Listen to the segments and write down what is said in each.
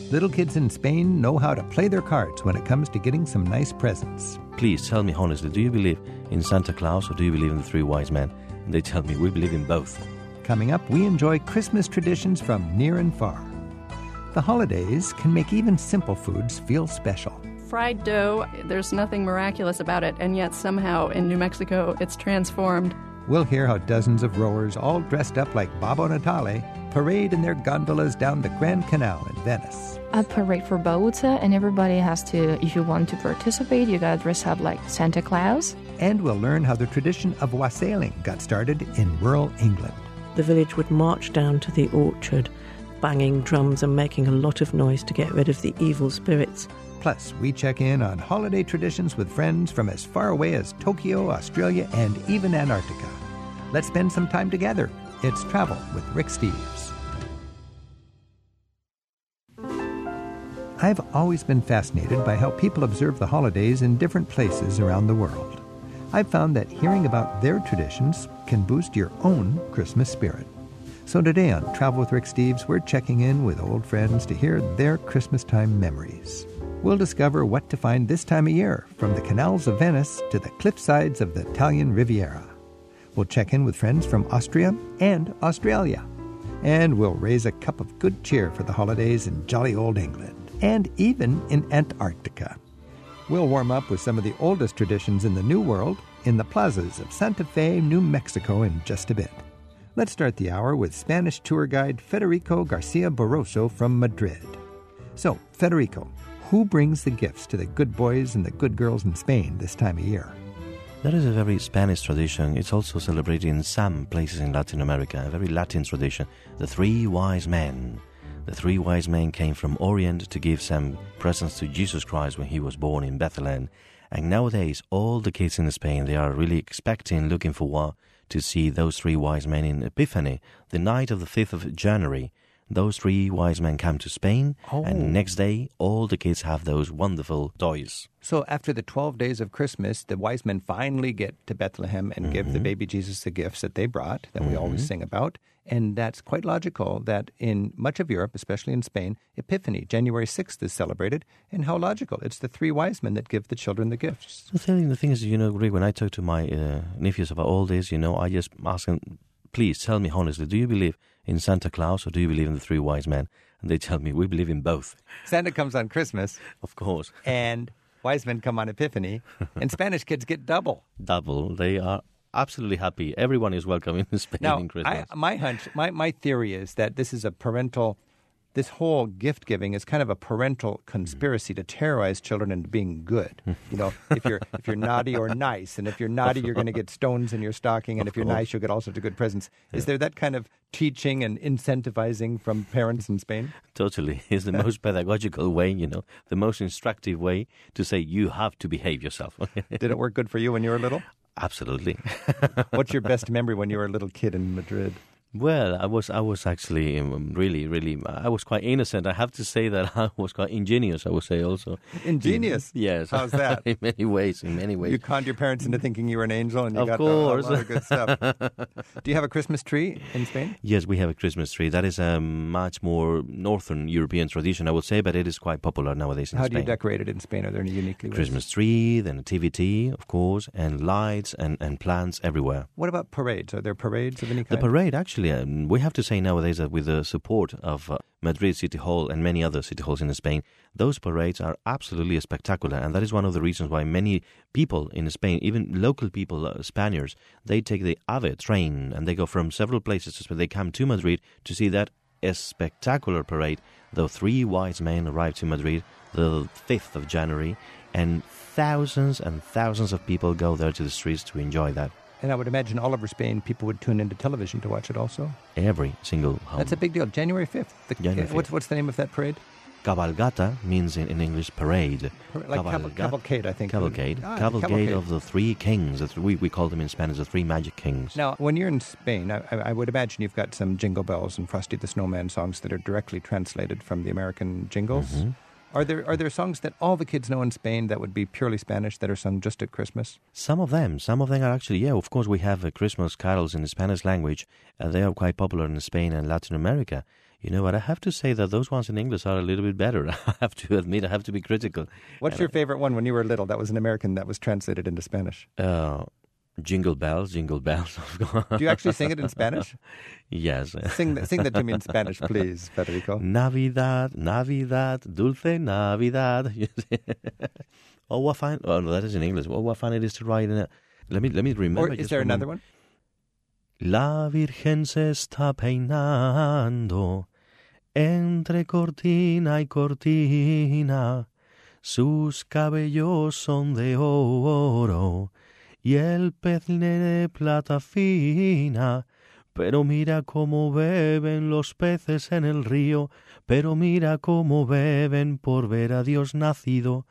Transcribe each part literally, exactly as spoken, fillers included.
Little kids in Spain know how to play their cards when it comes to getting some nice presents. Please tell me honestly, do you believe in Santa Claus or do you believe in the three wise men? And they tell me we believe in both. Coming up, we enjoy Christmas traditions from near and far. The holidays can make even simple foods feel special. Fried dough, there's nothing miraculous about it, and yet somehow in New Mexico it's transformed. We'll hear how dozens of rowers, all dressed up like Babbo Natale, parade in their gondolas down the Grand Canal in Venice. A parade for boats, and everybody has to, if you want to participate, you gotta dress up like Santa Claus. And we'll learn how the tradition of wassailing got started in rural England. The village would march down to the orchard, banging drums and making a lot of noise to get rid of the evil spirits. Plus, we check in on holiday traditions with friends from as far away as Tokyo, Australia, and even Antarctica. Let's spend some time together. It's Travel with Rick Steves. I've always been fascinated by how people observe the holidays in different places around the world. I've found that hearing about their traditions can boost your own Christmas spirit. So today on Travel with Rick Steves, we're checking in with old friends to hear their Christmas time memories. We'll discover what to find this time of year, from the canals of Venice to the cliffsides of the Italian Riviera. We'll check in with friends from Austria and Australia. And we'll raise a cup of good cheer for the holidays in jolly old England, and even in Antarctica. We'll warm up with some of the oldest traditions in the New World in the plazas of Santa Fe, New Mexico in just a bit. Let's start the hour with Spanish tour guide Federico Garcia Barroso from Madrid. So, Federico, who brings the gifts to the good boys and the good girls in Spain this time of year? That is a very Spanish tradition. It's also celebrated in some places in Latin America, a very Latin tradition. The three wise men. The three wise men came from Orient to give some presents to Jesus Christ when he was born in Bethlehem. And nowadays, all the kids in Spain, they are really expecting, looking forward to see those three wise men in Epiphany, the night of the fifth of January. Those three wise men come to Spain, oh. and next day, all the kids have those wonderful toys. So after the twelve days of Christmas, the wise men finally get to Bethlehem and mm-hmm. give the baby Jesus the gifts that they brought, that mm-hmm. we always sing about. And that's quite logical that in much of Europe, especially in Spain, Epiphany, January sixth, is celebrated. And how logical. It's the three wise men that give the children the gifts. The thing, the thing is, you know, Rick, when I talk to my uh, nephews about all this, you know, I just ask them, please tell me honestly, do you believe in Santa Claus or do you believe in the three wise men? And they tell me, we believe in both. Santa comes on Christmas. Of course. And wise men come on Epiphany. And Spanish kids get double. Double. They are absolutely happy. Everyone is welcome in Spain now, in Christmas. I, my hunch, my, my theory is that this is a parental... This whole gift giving is kind of a parental conspiracy to terrorize children into being good. You know, if you're if you're naughty or nice, and if you're naughty, you're going to get stones in your stocking, and if you're nice, you'll get all sorts of good presents. Yeah. Is there that kind of teaching and incentivizing from parents in Spain? Totally. It's the most pedagogical way, you know, the most instructive way to say you have to behave yourself. Did it work good for you when you were little? Absolutely. What's your best memory when you were a little kid in Madrid? Well, I was I was actually um, really, really, I was quite innocent. I have to say that I was quite ingenious, I would say also. Ingenious? Yes. How's that? In many ways, in many ways. You conned your parents into thinking you were an angel and you of got course. The, a lot of good stuff. Do you have a Christmas tree in Spain? Yes, we have a Christmas tree. That is a much more northern European tradition, I would say, but it is quite popular nowadays in How Spain. How do you decorate it in Spain? Are there any uniquely ways? Christmas tree, the nativity, of course, and lights and, and plants everywhere. What about parades? Are there parades of any kind? The parade, actually, um, we have to say nowadays that with the support of uh, Madrid City Hall and many other city halls in Spain, those parades are absolutely spectacular, and that is one of the reasons why many people in Spain, even local people, uh, Spaniards, they take the AVE train and they go from several places to Spain. They come to Madrid to see that a spectacular parade. The three wise men arrived to Madrid the fifth of January, and thousands and thousands of people go there to the streets to enjoy that. And I would imagine all over Spain, people would tune into television to watch it also. Every single home. That's a big deal. January fifth. The, January fifth. What's, what's the name of that parade? Cabalgata means in, in English parade. Like Cabalgata, cavalcade, I think. Cavalcade. Ah, cavalcade. cavalcade of the three kings. That's, we, we call them in Spanish the three magic kings. Now, when you're in Spain, I, I would imagine you've got some Jingle Bells and Frosty the Snowman songs that are directly translated from the American jingles. Mm-hmm. Are there are there songs that all the kids know in Spain that would be purely Spanish that are sung just at Christmas? Some of them. Some of them are actually, yeah, of course we have uh, Christmas carols in the Spanish language. Uh, they are quite popular in Spain and Latin America. You know what? I have to say that those ones in English are a little bit better. I have to admit, I have to be critical. What's And your favorite one when you were little that was an American that was translated into Spanish? Uh, jingle bells, jingle bells. Do you actually sing it in Spanish? Yes. Sing, th- sing that to me in Spanish, please, Federico. Navidad, Navidad, dulce Navidad. Oh, what fun! Oh, no, that is in English. Oh, what fun it is to write in it. Let me let me remember. Or is just there for a another moment. one? La Virgen se está peinando entre cortina y cortina. Sus cabellos son de oro y el pezne de plata fina. Pero mira cómo beben los peces en el río, pero mira cómo beben por ver a Dios nacido.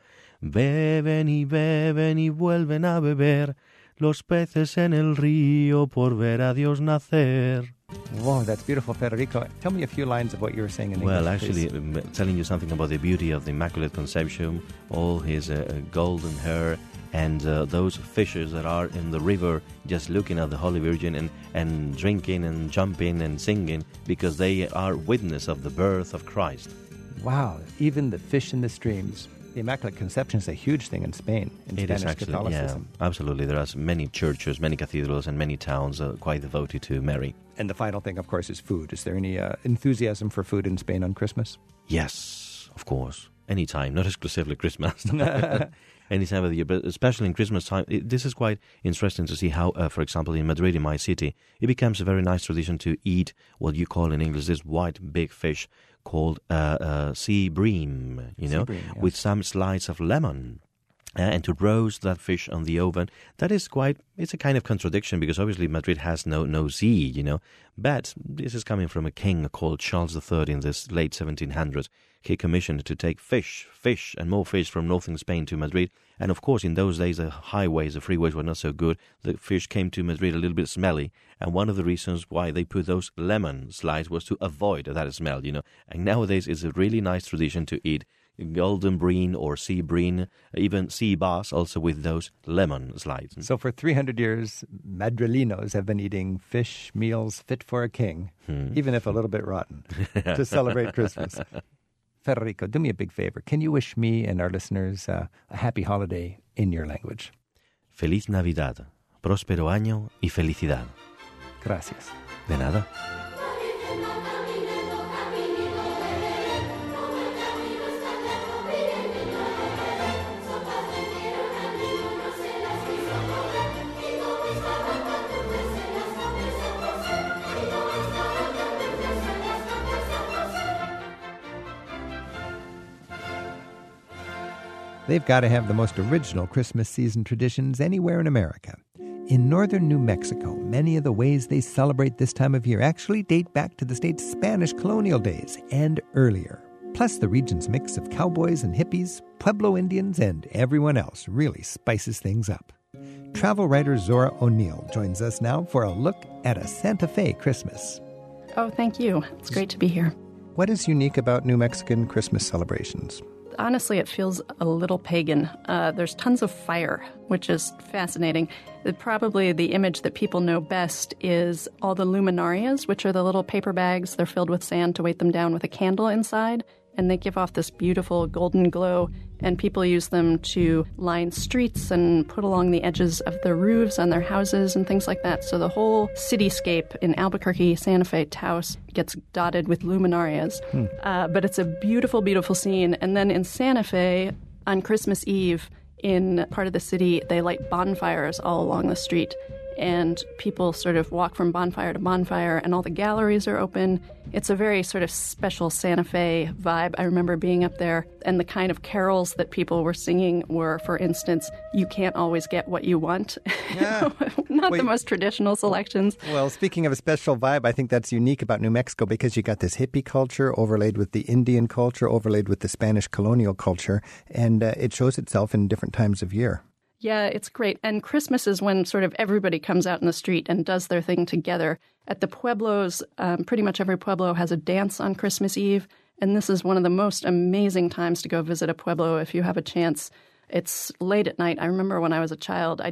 Beben y beben y vuelven a beber los peces en el río por ver a Dios nacer. Whoa, that's beautiful, Federico. Tell me a few lines of what you were saying in Well, English, actually, please. um, telling you something about the beauty of the Immaculate Conception, all his uh, golden hair, and uh, those fishes that are in the river just looking at the Holy Virgin and, and drinking and jumping and singing because they are witness of the birth of Christ. Wow, even the fish in the streams. The Immaculate Conception is a huge thing in Spain, in It Spanish is actually, yeah, Catholicism. absolutely. There are many churches, many cathedrals, and many towns uh, quite devoted to Mary. And the final thing, of course, is food. Is there any uh, enthusiasm for food in Spain on Christmas? Yes, of course. Anytime, not exclusively Christmas. Any time of the year, but especially in Christmas time. It, this is quite interesting to see how, uh, for example, in Madrid, in my city, it becomes a very nice tradition to eat what you call in English this white big fish called uh, uh, sea bream, you know, bream, yes. with some slices of lemon. Uh, and to roast that fish on the oven, that is quite, it's a kind of contradiction because obviously Madrid has no, no sea, you know. But this is coming from a king called Charles the Third in this late seventeen hundreds. He commissioned to take fish, fish and more fish from northern Spain to Madrid. And of course, in those days, the highways, the freeways were not so good. The fish came to Madrid a little bit smelly. And one of the reasons why they put those lemon slides was to avoid that smell, you know. And nowadays, it's a really nice tradition to eat golden bream or sea bream, even sea bass, also with those lemon slides. So for three hundred years, Madrileños have been eating fish meals fit for a king, Hmm. even if a little bit rotten, to celebrate Christmas. Federico, do me a big favor. Can you wish me and our listeners uh, a happy holiday in your language? Feliz Navidad, próspero año y felicidad. Gracias. De nada. They've got to have the most original Christmas season traditions anywhere in America. In northern New Mexico, many of the ways they celebrate this time of year actually date back to the state's Spanish colonial days and earlier. Plus, the region's mix of cowboys and hippies, Pueblo Indians, and everyone else really spices things up. Travel writer Zora O'Neill joins us now for a look at a Santa Fe Christmas. Oh, thank you. It's great to be here. What is unique about New Mexican Christmas celebrations? Honestly, it feels a little pagan. Uh, there's tons of fire, which is fascinating. Uh, Probably the image that people know best is all the luminarias, which are the little paper bags. They're filled with sand to weight them down with a candle inside, and they give off this beautiful golden glow, and people use them to line streets and put along the edges of the roofs on their houses and things like that. So the whole cityscape in Albuquerque, Santa Fe, Taos gets dotted with luminarias. Hmm. Uh, but it's a beautiful, beautiful scene. And then in Santa Fe, on Christmas Eve, in part of the city, they light bonfires all along the street. And people sort of walk from bonfire to bonfire, and all the galleries are open. It's a very sort of special Santa Fe vibe. I remember being up there, and the kind of carols that people were singing were, for instance, "You Can't Always Get What You Want." Yeah. Not Wait. the most traditional selections. Well, speaking of a special vibe, I think that's unique about New Mexico because you got this hippie culture overlaid with the Indian culture, overlaid with the Spanish colonial culture, and uh, it shows itself in different times of year. Yeah, it's great. And Christmas is when sort of everybody comes out in the street and does their thing together. At the pueblos, um, pretty much every pueblo has a dance on Christmas Eve. And this is one of the most amazing times to go visit a pueblo if you have a chance. It's late at night. I remember when I was a child, I'd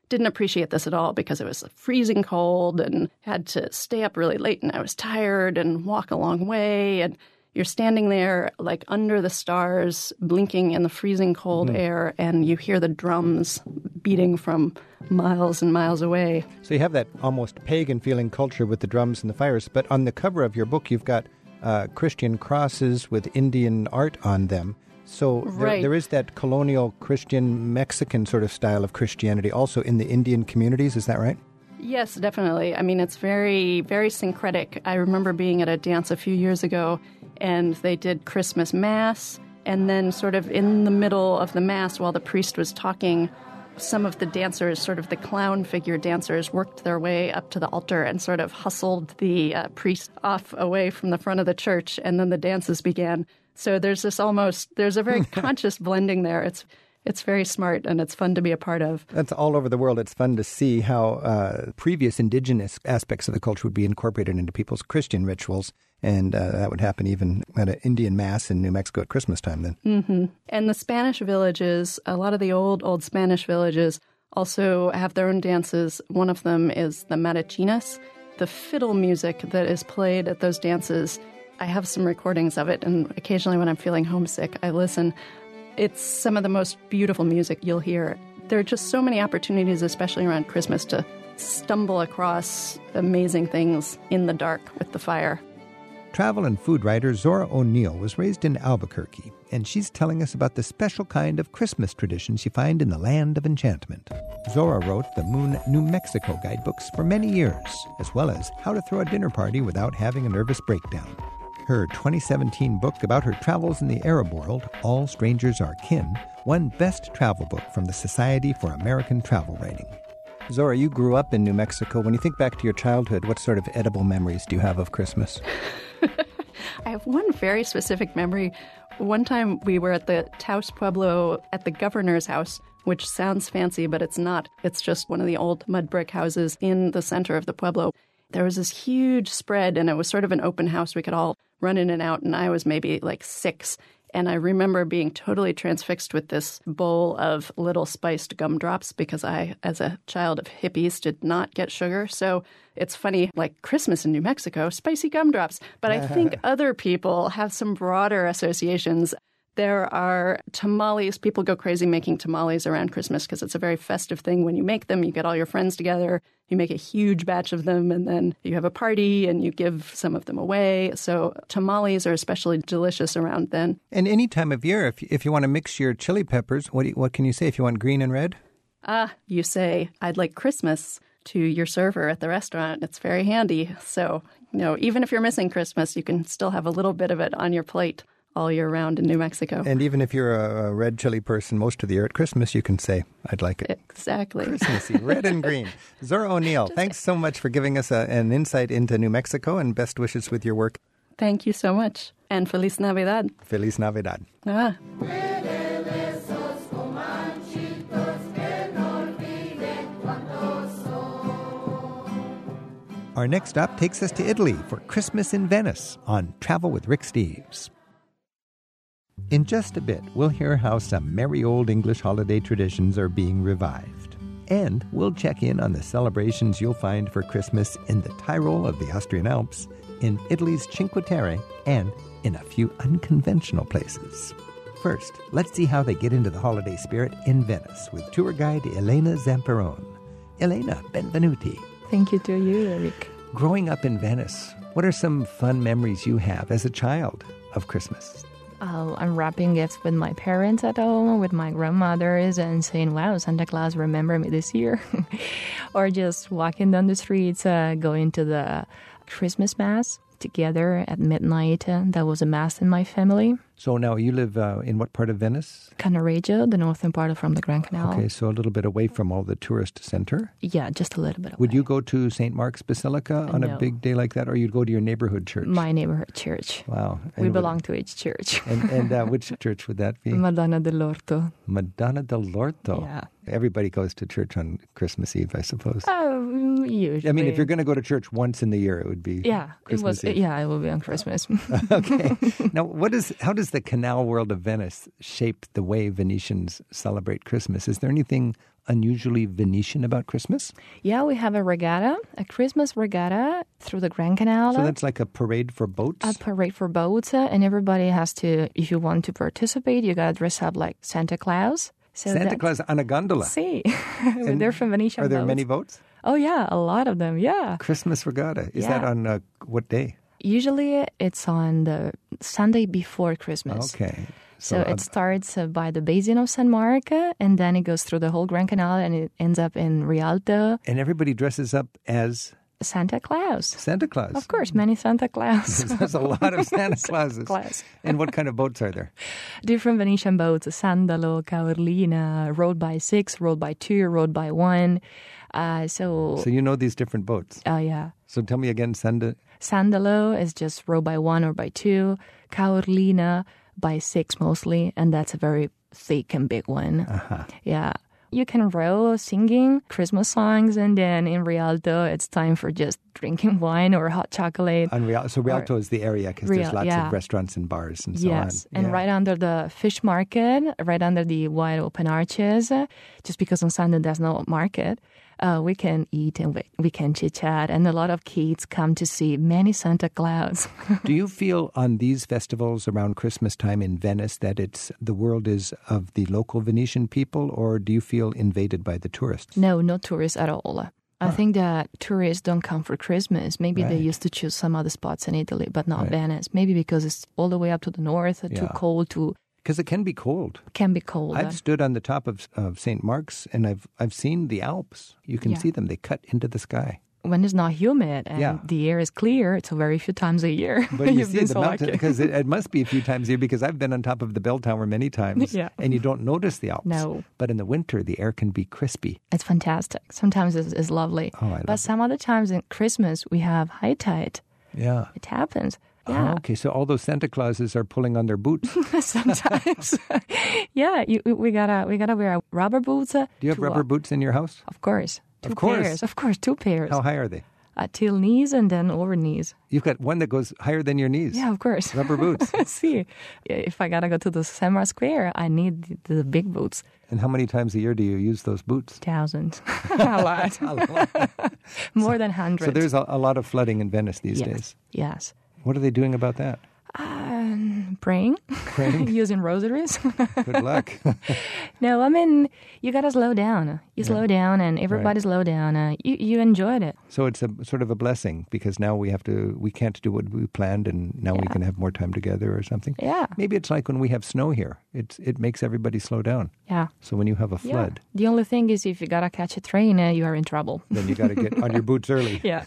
didn't appreciate this at all because it was freezing cold and had to stay up really late and I was tired and walk a long way. And you're standing there like under the stars, blinking in the freezing cold mm. air, and you hear the drums beating from miles and miles away. So you have that almost pagan-feeling culture with the drums and the fires, but on the cover of your book you've got uh, Christian crosses with Indian art on them. So there, right. there is that colonial Christian Mexican sort of style of Christianity also in the Indian communities, is that right? Yes, definitely. I mean, it's very, very syncretic. I remember being at a dance a few years ago, and they did Christmas Mass, and then sort of in the middle of the Mass, while the priest was talking, some of the dancers, sort of the clown figure dancers, worked their way up to the altar and sort of hustled the uh, priest off away from the front of the church, and then the dances began. So there's this almost, there's a very conscious blending there. It's It's very smart, and it's fun to be a part of. That's all over the world. It's fun to see how uh, previous indigenous aspects of the culture would be incorporated into people's Christian rituals, and uh, that would happen even at an Indian Mass in New Mexico at Christmas time then. Mm-hmm. And the Spanish villages, a lot of the old, old Spanish villages also have their own dances. One of them is the mariachinas, the fiddle music that is played at those dances. I have some recordings of it, and occasionally when I'm feeling homesick, I listen. It's some of the most beautiful music you'll hear. There are just so many opportunities, especially around Christmas, to stumble across amazing things in the dark with the fire. Travel and food writer Zora O'Neill was raised in Albuquerque, and she's telling us about the special kind of Christmas traditions you find in the Land of Enchantment. Zora wrote the Moon New Mexico guidebooks for many years, as well as How to Throw a Dinner Party Without Having a Nervous Breakdown. Her twenty seventeen book about her travels in the Arab world, All Strangers Are Kin, won Best Travel Book from the Society for American Travel Writing. Zora, you grew up in New Mexico. When you think back to your childhood, what sort of edible memories do you have of Christmas? I have one very specific memory. One time we were at the Taos Pueblo at the governor's house, which sounds fancy, but it's not. It's just one of the old mud brick houses in the center of the Pueblo. There was this huge spread, and it was sort of an open house. We could all run in and out, and I was maybe like six. And I remember being totally transfixed with this bowl of little spiced gumdrops because I, as a child of hippies, did not get sugar. So it's funny, like Christmas in New Mexico, spicy gumdrops. But I think other people have some broader associations. There are tamales. People go crazy making tamales around Christmas because it's a very festive thing. When you make them, you get all your friends together, you make a huge batch of them, and then you have a party and you give some of them away. So tamales are especially delicious around then. And any time of year, if, if you want to mix your chili peppers, what, do you, what can you say if you want green and red? Ah, you say, I'd like Christmas to your server at the restaurant. It's very handy. So, you know, even if you're missing Christmas, you can still have a little bit of it on your plate all year round in New Mexico. And even if you're a, a red chili person most of the year at Christmas, you can say, I'd like it. Exactly. Christmassy, red and green. Zora O'Neill, Just thanks so much for giving us a, an insight into New Mexico, and best wishes with your work. Thank you so much. And Feliz Navidad. Feliz Navidad. Ah. Our next stop takes us to Italy for Christmas in Venice on Travel with Rick Steves. In just a bit, we'll hear how some merry old English holiday traditions are being revived. And we'll check in on the celebrations you'll find for Christmas in the Tyrol of the Austrian Alps, in Italy's Cinque Terre, and in a few unconventional places. First, let's see how they get into the holiday spirit in Venice with tour guide Elena Zamperone. Elena, benvenuti. Thank you to you, Eric. Growing up in Venice, what are some fun memories you have as a child of Christmas? Uh, I'm wrapping gifts with my parents at home, with my grandmothers, and saying, wow, Santa Claus remembered me this year. Or just walking down the streets, uh, going to the Christmas Mass together at midnight. Uh, that was a Mass in my family. So now you live uh, in what part of Venice? Cannaregio, the northern part from the Grand Canal. Okay, so a little bit away from all the tourist center? Yeah, just a little bit away. Would you go to Saint Mark's Basilica on no. a big day like that, or you'd go to your neighborhood church? My neighborhood church. Wow. We and belong would, to each church. and and uh, which church would that be? Madonna dell'Orto. Madonna dell'Orto. Yeah. Everybody goes to church on Christmas Eve, I suppose. Oh, usually. I mean, if you're going to go to church once in the year, it would be yeah, Christmas it was, Eve. Yeah, it will be on Christmas. Okay. Now, what is? How does the canal world of Venice shape the way Venetians celebrate Christmas? Is there anything unusually Venetian about Christmas? Yeah, we have a regatta, a Christmas regatta through the Grand Canal. So that's like a parade for boats? A parade for boats, uh, and everybody has to, if you want to participate, you got to dress up like Santa Claus. So Santa Claus on a gondola? See, they're from Venetian Are there boats. many boats? Oh, yeah, a lot of them, yeah. Christmas regatta. Is Yeah. that on uh, what day? Usually it's on the Sunday before Christmas. Okay. So, uh, it starts uh, by the Basin of San Marco, and then it goes through the whole Grand Canal, and it ends up in Rialto. And everybody dresses up as Santa Claus. Santa Claus. Of course, many Santa Claus. There's a lot of Santa Clauses. Claus. And what kind of boats are there? Different Venetian boats, Sandalo, Caorlina, rowed by six, rowed by two, rowed by one. Uh, so, So you know these different boats. oh yeah. So tell me again, Sanda. Sandalo is just rowed by one or by two. Caorlina by six mostly, and that's a very thick and big one. Uh-huh. Yeah. You can row singing Christmas songs, and then in Rialto, it's time for just drinking wine or hot chocolate. On Rial- so Rialto is the area because there's Real- lots yeah. of restaurants and bars and so Yes, on. and Yeah. right under the fish market, right under the wide open arches, uh, just because on Sunday there's no market, uh, we can eat and we, we can chit-chat, and a lot of kids come to see many Santa Claus. Do you feel on these festivals around Christmas time in Venice that it's the world is of the local Venetian people, or do you feel invaded by the tourists? No, no tourists at all. I think that tourists don't come for Christmas. Maybe they Right. used to choose some other spots in Italy, but not Right. Venice. Maybe because it's all the way up to the north, uh, too Yeah. cold, too Because it can be cold. can be cold. I've stood on the top of, of Saint Mark's and I've I've seen the Alps. You can Yeah. see them. They cut into the sky. When it's not humid and Yeah. the air is clear, it's a very few times a year. But you You've see been the so mountain lucky. because it, it must be a few times a year because I've been on top of the bell tower many times. Yeah. And you don't notice the Alps. No. But in the winter, the air can be crispy. It's fantastic. Sometimes it's, it's lovely. Oh, I love but some other times in Christmas, we have high tide. Yeah. It happens. Oh, Yeah, okay. So all those Santa Clauses are pulling on their boots. sometimes. yeah, you, we gotta we gotta wear rubber boots. uh, Do you have to, rubber uh, boots in your house? Of course, two Of course. pairs. Of course, two pairs. How high are they? Uh, till knees and then over knees. You've got one that goes higher than your knees. Yeah, of course. Rubber boots. See, if I gotta go to the Summer Square, I need the, the big boots. And how many times a year do you use those boots? Thousands, a lot, more than hundreds. So there's a, a lot of flooding in Venice these yes, days. yes. What are they doing about that? Um, praying, Praying? using rosaries. Good luck. No, I mean you gotta slow down. You slow down, and everybody slow down. Uh, you you enjoyed it. So it's a sort of a blessing because now we have to, we can't do what we planned and now we Yeah. can have more time together or something. Yeah, Maybe it's like when we have snow here. It's, it makes everybody slow down. yeah. So when you have a Yeah. flood, The only thing is, if you gotta catch a train, uh, you are in trouble. then you got to get on your boots early. Yeah.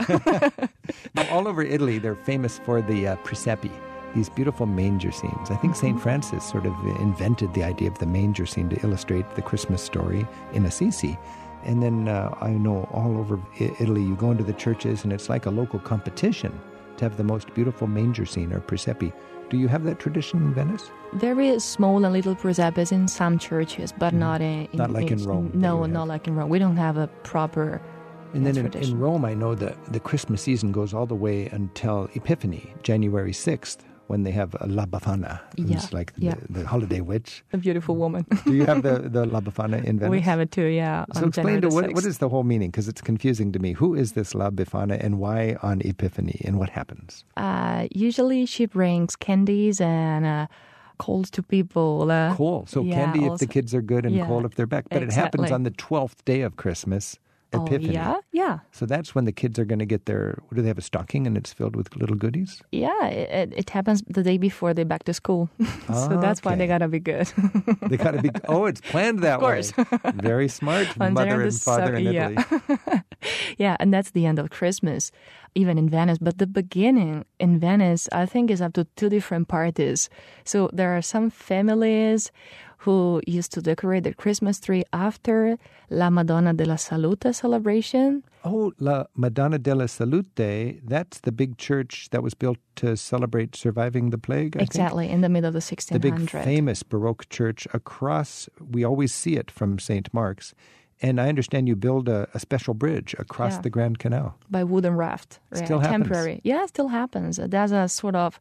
Now, all over Italy, they're famous for the uh, presepi, these beautiful manger scenes. I think Mm-hmm. Saint Francis sort of invented the idea of the manger scene to illustrate the Christmas story in Assisi. And then uh, I know all over I- Italy, you go into the churches and it's like a local competition to have the most beautiful manger scene or presepi. Do you have that tradition in Venice? Very small and little presepes in some churches, but not in, in Not like in Rome, that No, you not have. like in Rome. We don't have a proper. And then in, tradition. in Rome, I know that the Christmas season goes all the way until Epiphany, January sixth, when they have a La Befana. Yeah, It's like yeah. the, the holiday witch. A beautiful woman. Do you have the, the La Befana in Venice? We have it too, yeah. So on explain January to the what, sixth. what is the whole meaning? Because it's confusing to me. Who is this La Befana and why on Epiphany and what happens? Uh, usually she brings candies and uh, calls to people. Uh, Coal. So yeah, candy if also- the kids are good and yeah, coal if they're bad. But it happens exactly. on the twelfth day of Christmas, Oh, Epiphany. yeah, yeah. So that's when the kids are going to get their, what do they have, a stocking and it's filled with little goodies? Yeah, it, it happens the day before they back to school. So that's why Okay. they gotta be good. They got to be, oh, it's planned that Of course. way. Very smart On mother January and the father in second, Italy. yeah. Yeah, and that's the end of Christmas, even in Venice. But the beginning in Venice, I think, is up to two different parties. So there are some families who used to decorate their Christmas tree after La Madonna della Salute celebration. Oh, La Madonna della Salute, that's the big church that was built to celebrate surviving the plague, I think? Exactly, in the middle of the The sixteen big hundreds. famous Baroque church across, we always see it from Saint Mark's. And I understand you build a, a special bridge across Yeah. the Grand Canal. By wooden raft. Still happens. Temporary. Yeah, it still happens. There's a sort of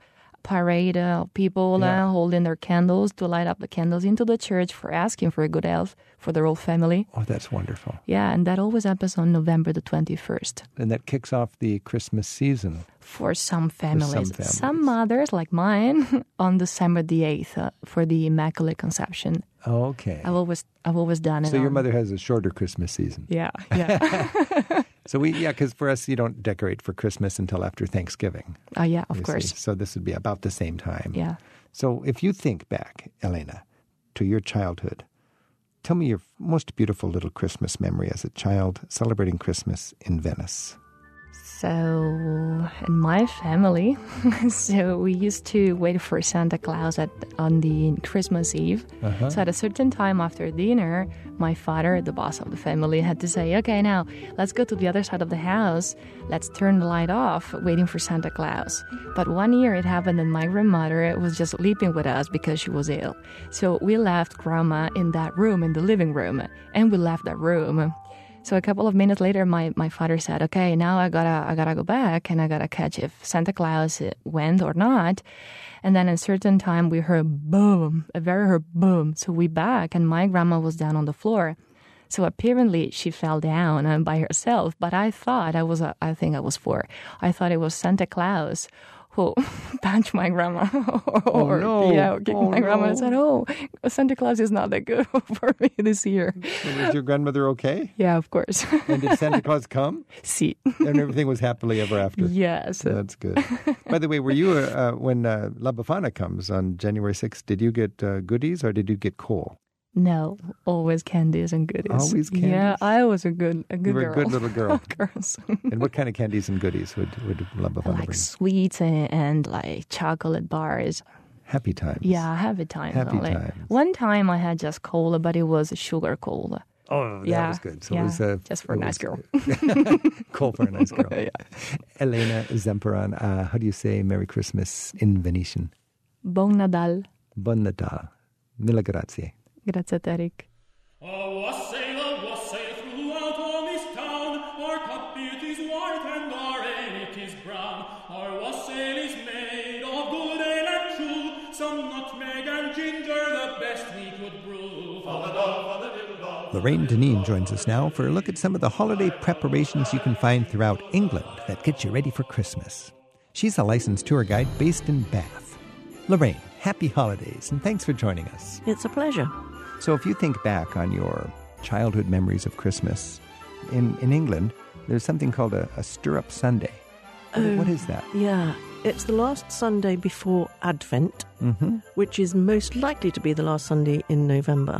parade of people Yeah. uh, holding their candles to light up the candles into the church for asking for a good health for their whole family. Oh, that's wonderful. Yeah, and that always happens on November the twenty-first. And that kicks off the Christmas season. For some families. families. Some mothers, like mine, on December the eighth uh, for the Immaculate Conception. Okay. I've always, I've always done it. So your on- mother has a shorter Christmas season. Yeah, yeah. So we, yeah, because for us, you don't decorate for Christmas until after Thanksgiving. Oh, yeah, of you course. see. So this would be about the same time. Yeah. So if you think back, Elena, to your childhood, tell me your most beautiful little Christmas memory as a child celebrating Christmas in Venice. So, in my family, so we used to wait for Santa Claus at on the Christmas Eve. Uh-huh. So at a certain time after dinner, my father, the boss of the family, had to say, okay, now let's go to the other side of the house. Let's turn the light off, waiting for Santa Claus. But one year it happened and my grandmother was just sleeping with us because she was ill. So we left Grandma in that room, in the living room, and we left that room. So a couple of minutes later, my, my father said, okay, now I gotta I gotta go back and I gotta catch if Santa Claus went or not. And then at a certain time, we heard boom, a very heard boom. So we back and my grandma was down on the floor. So apparently she fell down uh, by herself. But I thought I was, uh, I think I was four. I thought it was Santa Claus who punched my grandma. or, no. Yeah, kicked Oh, my grandma no. and said, oh, Santa Claus is not that good for me this year. So was your grandmother okay? Yeah, of course. And did Santa Claus come? See. And everything was happily ever after? Yes. That's good. By the way, were you, uh, when uh, La Befana comes on January sixth, did you get uh, goodies or did you get coal? No, always candies and goodies. Always Yeah, candies? I was a good, a good You were girl. a good little girl. Girls. And what kind of candies and goodies would, would La Befana Like bring? sweets and, and like chocolate bars. Happy times. Yeah, happy times. Happy only. times. One time I had just cola, but it was sugar cola. Oh, that Yeah, was good. So yeah, it was uh, just for a it nice was- girl. Cool for a nice girl. Yeah. Elena Zemperan, uh, how do you say Merry Christmas in Venetian? Buon Nadal. Buon Natale. Mille grazie. Grazie, Tarek. A wassail, a wassail throughout all this town. Our cup it is white and our ale it is brown. Our wassail is made of good ale and true. Some nutmeg and ginger, the best we could brew. Lorraine Deneen joins us now for a look at some of the holiday preparations you can find throughout England that get you ready for Christmas. She's a licensed tour guide based in Bath. Lorraine, happy holidays, and thanks for joining us. It's a pleasure. So if you think back on your childhood memories of Christmas, in, in England, there's something called a, a stir-up Sunday. What, Oh. what is that? Yeah, it's the last Sunday before Advent, Mm-hmm. which is most likely to be the last Sunday in November.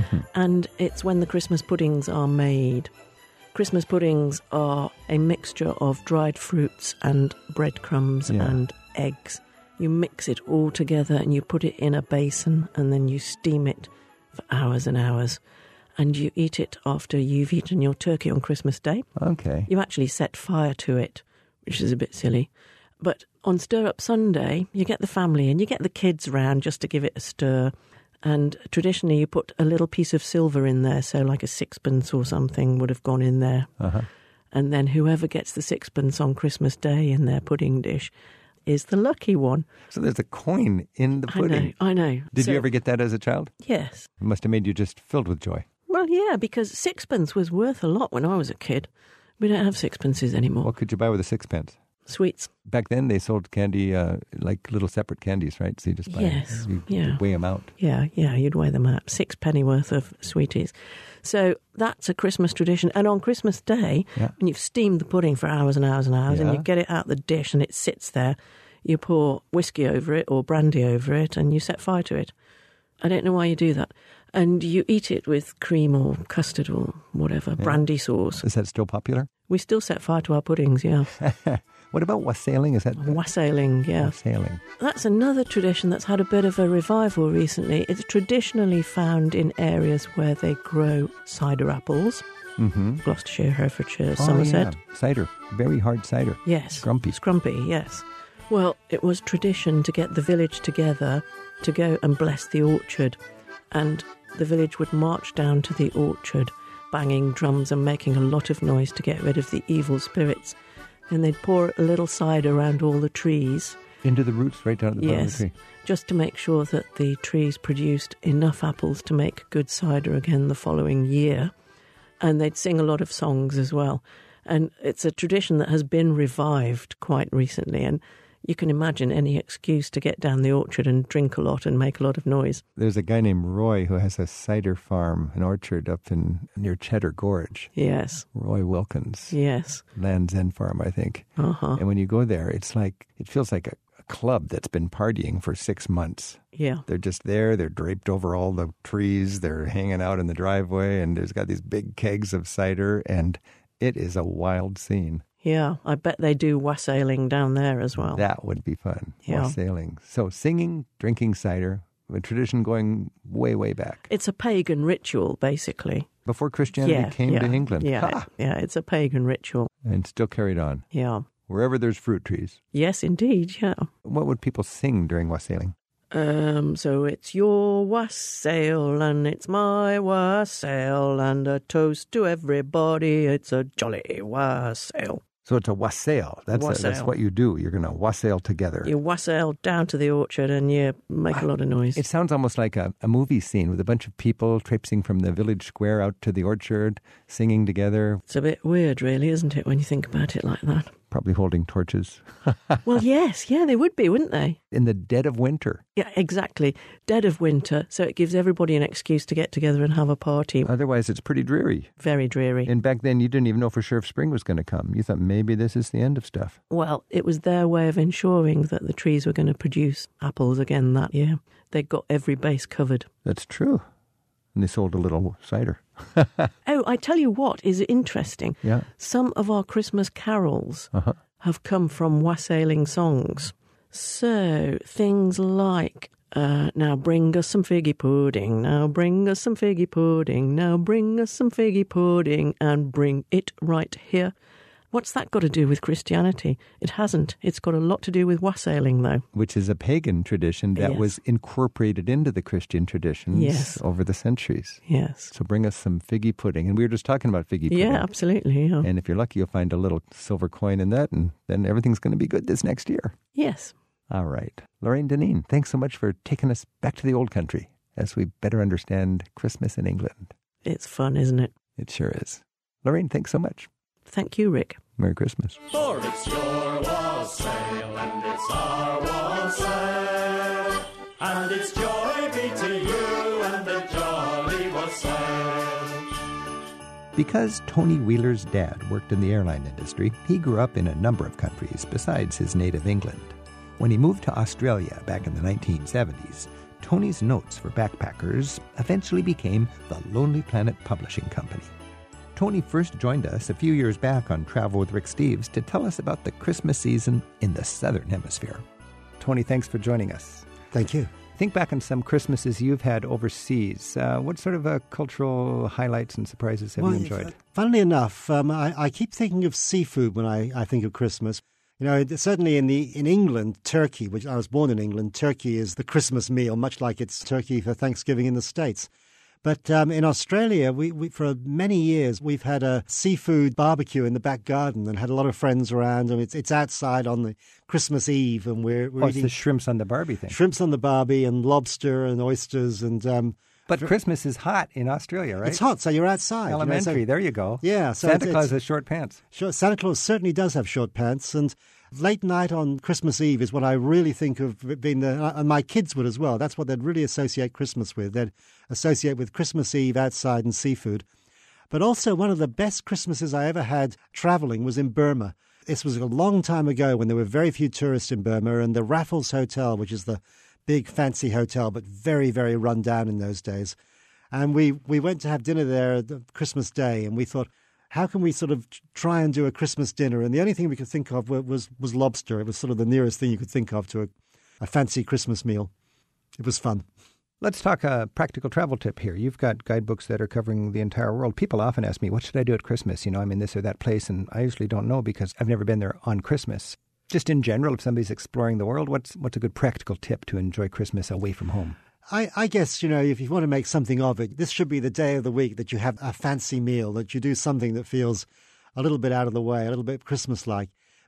And it's when the Christmas puddings are made. Christmas puddings are a mixture of dried fruits and breadcrumbs Yeah. and eggs. You mix it all together and you put it in a basin and then you steam it for hours and hours. And you eat it after you've eaten your turkey on Christmas Day. Okay. You actually set fire to it, which is a bit silly. But on Stir Up Sunday, you get the family and you get the kids round just to give it a stir. And traditionally, you put a little piece of silver in there, so like a sixpence or something would have gone in there. Uh-huh. And then whoever gets the sixpence on Christmas Day in their pudding dish is the lucky one. So there's a coin in the pudding. I know, I know. Did So- you ever get that as a child? Yes. It must have made you just filled with joy. Well, yeah, because sixpence was worth a lot when I was a kid. We don't have sixpences anymore. What could you buy with a sixpence? Sweets. Back then, they sold candy uh, like little separate candies, right? So you just buy Yes, you yeah. weigh them out. Yeah, yeah, you'd weigh them out. Six penny worth of sweeties. So that's a Christmas tradition. And on Christmas Day, Yeah. when you've steamed the pudding for hours and hours and hours and Yeah. you get it out the dish and it sits there, you pour whiskey over it or brandy over it and you set fire to it. I don't know why you do that. And you eat it with cream or custard or whatever, brandy sauce. Is that still popular? We still set fire to our puddings, yeah. What about wassailing? Is that Wassailing, yeah. wassailing? That's another tradition that's had a bit of a revival recently. It's traditionally found in areas where they grow cider apples. Mm-hmm. Gloucestershire, Herefordshire, Oh, Somerset. yeah. Cider. Very hard cider. Yes. Scrumpy. Scrumpy, yes. Well, it was tradition to get the village together to go and bless the orchard. And the village would march down to the orchard, banging drums and making a lot of noise to get rid of the evil spirits. And they'd pour a little cider around all the trees. Into the roots, right down at the bottom of Yes, the tree. just to make sure that the trees produced enough apples to make good cider again the following year. And they'd sing a lot of songs as well. And it's a tradition that has been revived quite recently. And you can imagine any excuse to get down the orchard and drink a lot and make a lot of noise. There's a guy named Roy who has a cider farm, an orchard up in near Cheddar Gorge. Yes, Roy Wilkins. yes. Land's End Farm, I think. Uh-huh. And when you go there, it's like, it feels like a, a club that's been partying for six months. Yeah. They're just there. They're draped over all the trees. They're hanging out in the driveway, and there's got these big kegs of cider, and it is a wild scene. Yeah, I bet they do wassailing down there as well. That would be fun. Yeah. Wassailing. So singing, drinking cider, a tradition going way, way back. It's a pagan ritual, basically. Before Christianity yeah, came yeah, to England. Yeah, Ha! yeah, it's a pagan ritual. And still carried on. Yeah. Wherever there's fruit trees. Yes, indeed, yeah. What would people sing during wassailing? Um, so it's your wassail and it's my wassail and a toast to everybody. It's a jolly wassail. So it's a wassail. That's, A, that's Wassail. what you do. You're going to wassail together. You wassail down to the orchard and you make a lot of noise. It sounds almost like a, a movie scene with a bunch of people traipsing from the village square out to the orchard, singing together, It's a bit weird, really, isn't it, when you think about it like that? probably holding torches Well, yes, yeah, they would be, wouldn't they? in the dead of winter. Yeah, exactly. Dead of winter, so it gives everybody an excuse to get together and have a party. Otherwise, it's pretty dreary. Very dreary. And back then, you didn't even know for sure if spring was going to come. You thought maybe this is the end of stuff. Well, it was their way of ensuring that the trees were going to produce apples again that year. They got every base covered. That's true. And they sold a little cider. Oh, I tell you what is interesting. Yeah. Some of our Christmas carols Uh-huh. have come from wassailing songs. So things like, uh, now bring us some figgy pudding, now bring us some figgy pudding, now bring us some figgy pudding, and bring it right here. What's that got to do with Christianity? It hasn't. It's got a lot to do with wassailing, though. Which is a pagan tradition that Yes. was incorporated into the Christian traditions Yes. over the centuries. Yes. So bring us some figgy pudding. And we were just talking about figgy pudding. Yeah, absolutely. Yeah. And if you're lucky, you'll find a little silver coin in that, and then everything's going to be good this next year. Yes. All right. Lorraine Deneen, thanks so much for taking us back to the old country as we better understand Christmas in England. It's fun, isn't it? It sure is. Lorraine, thanks so much. Thank you, Rick. Merry Christmas. For it's your wassail and it's our wassail, and it's joy be to you and the jolly wassail. Because Tony Wheeler's dad worked in the airline industry, he grew up in a number of countries besides his native England. When he moved to Australia back in the nineteen seventies, Tony's notes for backpackers eventually became the Lonely Planet Publishing Company. Tony first joined us a few years back on Travel with Rick Steves to tell us about the Christmas season in the Southern Hemisphere. Tony, thanks for joining us. Thank you. Think back on some Christmases you've had overseas. Uh, what sort of uh, cultural highlights and surprises have well, you enjoyed? Funnily enough, um, I, I keep thinking of seafood when I, I think of Christmas. You know, certainly in the in England, turkey, which I was born in England, turkey is the Christmas meal, much like it's turkey for Thanksgiving in the States. But um, in Australia, we, we for many years, we've had a seafood barbecue in the back garden and had a lot of friends around. And it's it's outside on the Christmas Eve, and we're, we're Oh, it's eating the shrimps on the Barbie thing. shrimps on the barbie and lobster and oysters. And um, But Christmas is hot in Australia, right? it's hot, so you're outside. you know, so- Elementary, there you go. Yeah, so Santa it's- Claus it's- has short pants. Sure, Santa Claus certainly does have short pants, and late night on Christmas Eve is what I really think of being the, and my kids would as well. That's what they'd really associate Christmas with. They'd associate with Christmas Eve outside and seafood. But also one of the best Christmases I ever had traveling was in Burma. This was a long time ago when there were very few tourists in Burma, and the Raffles Hotel, which is the big fancy hotel, but very, very run down in those days. And we, we went to have dinner there the Christmas Day, and we thought, how can we sort of try and do a Christmas dinner? And the only thing we could think of was was lobster. It was sort of the nearest thing you could think of to a, a fancy Christmas meal. It was fun. Let's talk a practical travel tip here. You've got guidebooks that are covering the entire world. People often ask me, what should I do at Christmas? You know, I'm in this or that place, and I usually don't know because I've never been there on Christmas. Just in general, if somebody's exploring the world, what's what's a good practical tip to enjoy Christmas away from home? I, I guess, you know, if you want to make something of it, this should be the day of the week that you have a fancy meal, that you do something that feels a little bit out of the way, a little bit Christmas-like.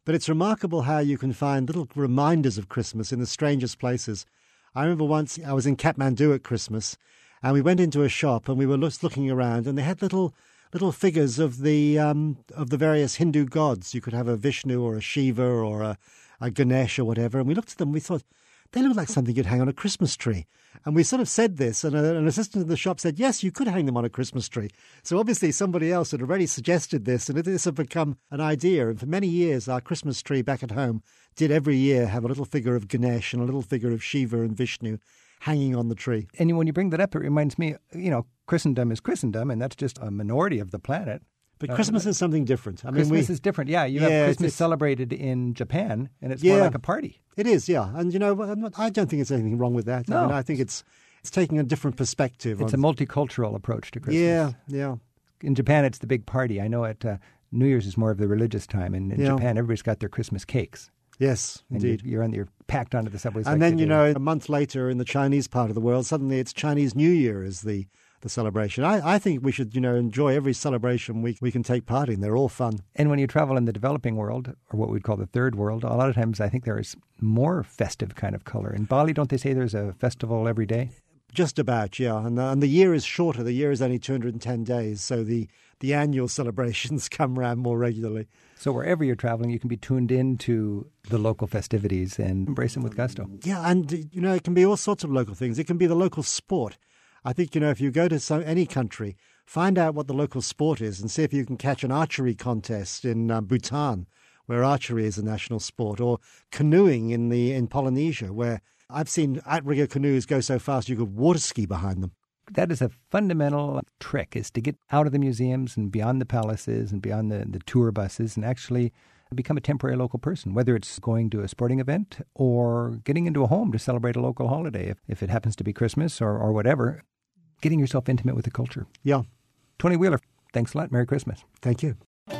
But it's remarkable how you can find little reminders of Christmas in the strangest places. I remember once I was in Kathmandu at Christmas, and we went into a shop and we were just looking around, and they had little little figures of the um, of the various Hindu gods. You could have a Vishnu or a Shiva or a, a Ganesh or whatever. And we looked at them and we thought, they look like something you'd hang on a Christmas tree. And we sort of said this, and a, an assistant in the shop said, yes, you could hang them on a Christmas tree. So obviously somebody else had already suggested this, and this had become an idea. And for many years, our Christmas tree back at home did every year have a little figure of Ganesh and a little figure of Shiva and Vishnu hanging on the tree. And when you bring that up, it reminds me, you know, Christendom is Christendom, and that's just a minority of the planet. But uh, Christmas is something different. I mean, Christmas we, is different, yeah. You yeah, have Christmas it's, celebrated in Japan, and it's yeah, more like a party. It is, yeah. And, you know, I'm not, I don't think there's anything wrong with that. No. I mean, I think it's it's taking a different perspective. It's on, a multicultural approach to Christmas. Yeah, yeah. In Japan, it's the big party. I know at uh, New Year's is more of the religious time, and in yeah. Japan, everybody's got their Christmas cakes. Yes, and indeed. You're, you're, on, you're packed onto the subways. And like then, you know, a month later in the Chinese part of the world, suddenly it's Chinese New Year as the, the celebration. I, I think we should, you know, enjoy every celebration we, we can take part in. They're all fun. And when you travel in the developing world, or what we'd call the third world, a lot of times I think there is more festive kind of color. In Bali, don't they say there's a festival every day? Just about, yeah. And the, and the year is shorter. The year is only two hundred ten days, so the, the annual celebrations come around more regularly. So wherever you're traveling, you can be tuned in to the local festivities and embrace them with gusto. Yeah, and, you know, it can be all sorts of local things. It can be the local sport. I think, you know, if you go to some, any country, find out what the local sport is and see if you can catch an archery contest in uh, Bhutan, where archery is a national sport, or canoeing in the in Polynesia, where I've seen outrigger canoes go so fast you could water ski behind them. That is a fundamental trick, is to get out of the museums and beyond the palaces and beyond the, the tour buses and actually become a temporary local person, whether it's going to a sporting event or getting into a home to celebrate a local holiday, if, if it happens to be Christmas or, or whatever, getting yourself intimate with the culture. Yeah. Tony Wheeler, thanks a lot. Merry Christmas. Thank you.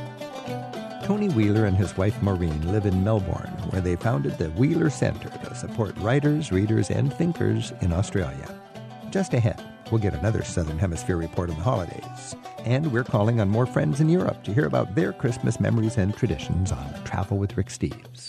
Tony Wheeler and his wife Maureen live in Melbourne, where they founded the Wheeler Centre to support writers, readers, and thinkers in Australia. Just ahead, we'll get another Southern Hemisphere report on the holidays. And we're calling on more friends in Europe to hear about their Christmas memories and traditions on Travel with Rick Steves.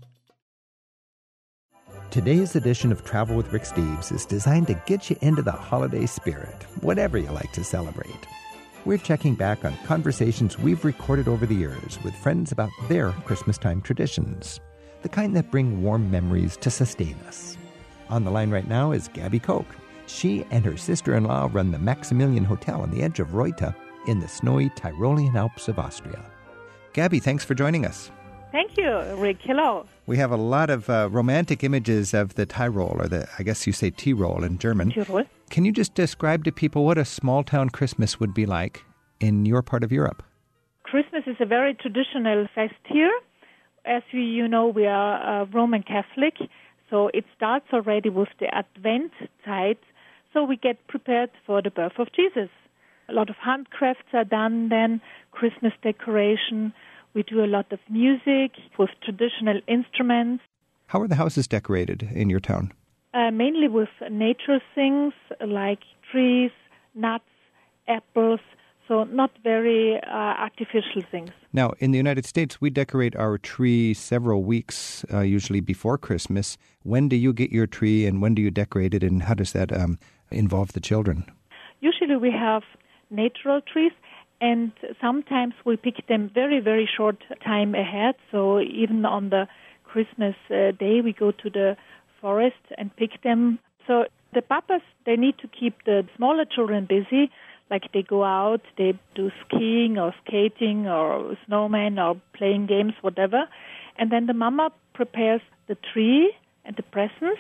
Today's edition of Travel with Rick Steves is designed to get you into the holiday spirit, whatever you like to celebrate. We're checking back on conversations we've recorded over the years with friends about their Christmastime traditions, the kind that bring warm memories to sustain us. On the line right now is Gabby Koch. She and her sister-in-law run the Maximilian Hotel on the edge of Reutte in the snowy Tyrolean Alps of Austria. Gabby, thanks for joining us. Thank you, Rick. Hello. We have a lot of uh, romantic images of the Tyrol, or the I guess you say Tirol in German. Tyrol. Can you just describe to people what a small-town Christmas would be like in your part of Europe? Christmas is a very traditional fest here. As we, you know, we are uh, Roman Catholic, so it starts already with the Advent tide, so we get prepared for the birth of Jesus. A lot of handcrafts are done then, Christmas decoration. We do a lot of music with traditional instruments. How are the houses decorated in your town? Uh, mainly with nature things like trees, nuts, apples, so not very uh, artificial things. Now, in the United States, we decorate our tree several weeks, uh, usually before Christmas. When do you get your tree and when do you decorate it, and how does that um, involve the children? Usually we have natural trees, and sometimes we pick them very, very short time ahead. So even on the Christmas uh, day, we go to the forest and pick them. So the papas, they need to keep the smaller children busy, like they go out, they do skiing or skating or snowman or playing games, whatever. And then the mama prepares the tree and the presents,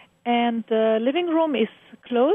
and the living room is closed,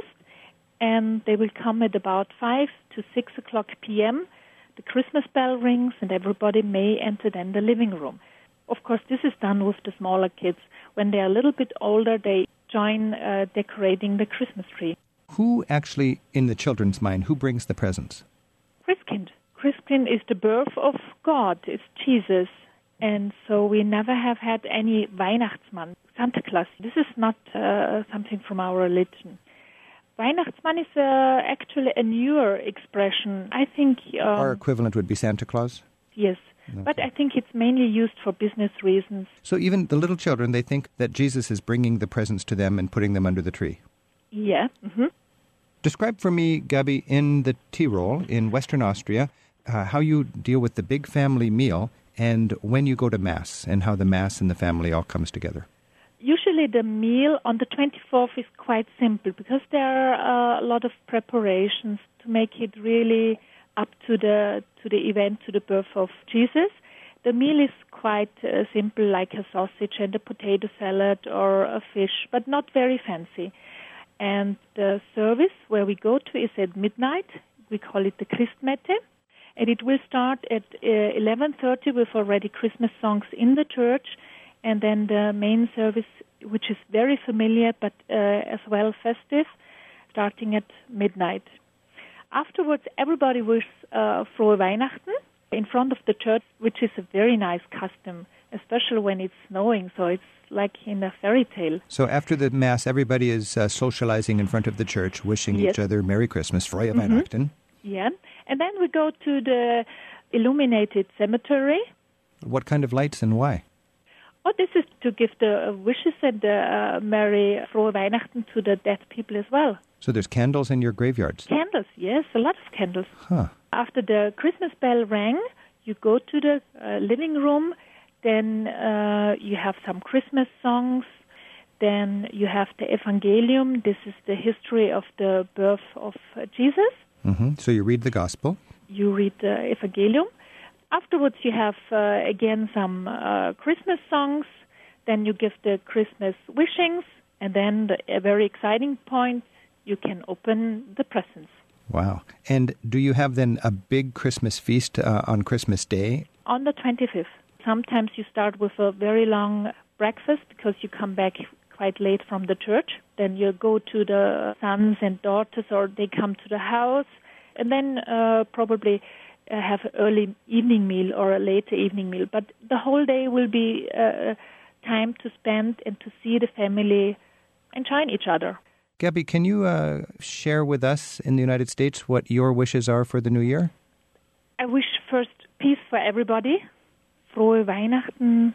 and they will come at about five to six o'clock p.m. The Christmas bell rings, and everybody may enter then the living room. Of course, this is done with the smaller kids. When they are a little bit older, they join uh, decorating the Christmas tree. Who actually, in the children's mind, who brings the presents? Christkind. Christkind is the birth of God. It's Jesus. And so we never have had any Weihnachtsmann, Santa Claus. This is not uh, something from our religion. Weihnachtsmann is uh, actually a newer expression. I think... Um, Our equivalent would be Santa Claus? Yes. Okay. But I think it's mainly used for business reasons. So even the little children, they think that Jesus is bringing the presents to them and putting them under the tree. Yeah. Mm-hmm. Describe for me, Gabi, in the Tyrol, in Western Austria, uh, how you deal with the big family meal and when you go to Mass and how the Mass and the family all comes together. Usually the meal on the twenty-fourth is quite simple because there are uh, a lot of preparations to make it really up to the to the event, to the birth of Jesus. The meal is quite uh, simple, like a sausage and a potato salad or a fish, but not very fancy. And the service where we go to is at midnight. We call it the Christmette. And it will start at uh, eleven thirty with already Christmas songs in the church. And then the main service, which is very familiar but uh, as well festive, starting at midnight. Afterwards, everybody wishes uh, Frohe Weihnachten in front of the church, which is a very nice custom, especially when it's snowing, so it's like in a fairy tale. So after the Mass, everybody is uh, socializing in front of the church, wishing yes. each other Merry Christmas, Frohe mm-hmm. Weihnachten. Yeah, and then we go to the illuminated cemetery. What kind of lights and why? Oh, this is to give the uh, wishes and the uh, Merry Frohe Weihnachten to the dead people as well. So there's candles in your graveyards? Candles, yes, a lot of candles. Huh. After the Christmas bell rang, you go to the uh, living room, then uh, you have some Christmas songs, then you have the Evangelium. This is the history of the birth of uh, Jesus. Mm-hmm. So you read the Gospel? You read the Evangelium. Afterwards, you have, uh, again, some uh, Christmas songs. Then you give the Christmas wishings. And then the, a very exciting point, you can open the presents. Wow. And do you have then a big Christmas feast uh, on Christmas Day? On the twenty-fifth. Sometimes you start with a very long breakfast because you come back quite late from the church. Then you go to the sons and daughters, or they come to the house. And then uh, probably uh, have an early evening meal or a later evening meal. But the whole day will be uh, time to spend and to see the family enjoying each other. Gabi, can you uh, share with us in the United States what your wishes are for the new year? I wish first peace for everybody, Frohe Weihnachten,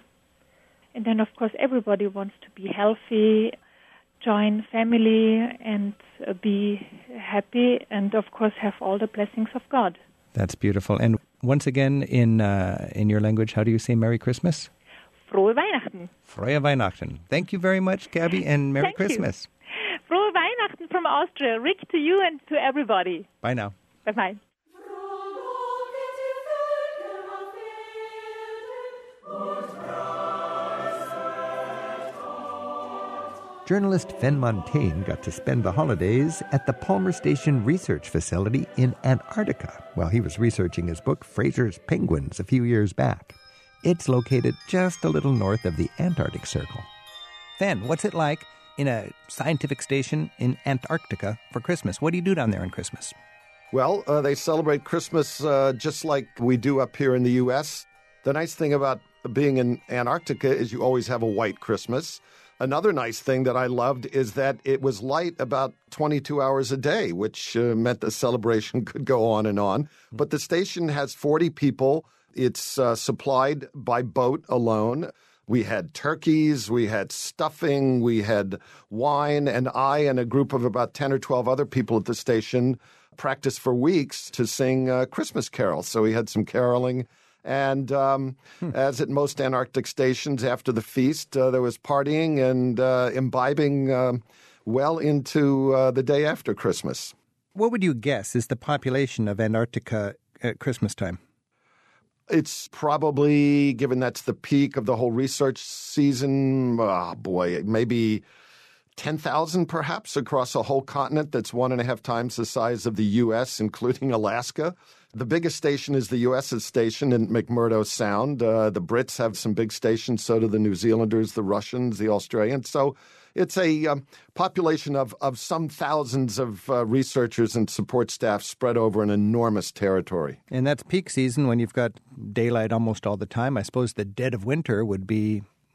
and then of course everybody wants to be healthy, join family and uh, be happy, and of course have all the blessings of God. That's beautiful. And once again, in uh, in your language, how do you say Merry Christmas? Frohe Weihnachten. Frohe Weihnachten. Thank you very much, Gabi, and Merry Thank Christmas. You. Frohe Weihnachten from Austria. Rick, to you and to everybody. Bye now. Bye-bye. Journalist Fen Montaigne got to spend the holidays at the Palmer Station Research Facility in Antarctica while he was researching his book Fraser's Penguins a few years back. It's located just a little north of the Antarctic Circle. Fen, what's it like in a scientific station in Antarctica for Christmas? What do you do down there on Christmas? Well, uh, they celebrate Christmas uh, just like we do up here in the U S. The nice thing about being in Antarctica is you always have a white Christmas. Another nice thing that I loved is that it was light about twenty-two hours a day, which uh, meant the celebration could go on and on. But the station has forty people. It's uh, supplied by boat alone. We had turkeys, we had stuffing, we had wine, and I and a group of about ten or twelve other people at the station practiced for weeks to sing uh, Christmas carols. So we had some caroling. And um, hmm. as at most Antarctic stations, after the feast, uh, there was partying and uh, imbibing uh, well into uh, the day after Christmas. What would you guess is the population of Antarctica at Christmas time? It's probably, given that's the peak of the whole research season, oh boy, maybe ten thousand perhaps across a whole continent that's one and a half times the size of the U S, including Alaska. The biggest station is the U S's station in McMurdo Sound. Uh, the Brits have some big stations, so do the New Zealanders, the Russians, the Australians. So it's a um, population of, of some thousands of uh, researchers and support staff spread over an enormous territory. And that's peak season when you've got daylight almost all the time. I suppose the dead of winter would be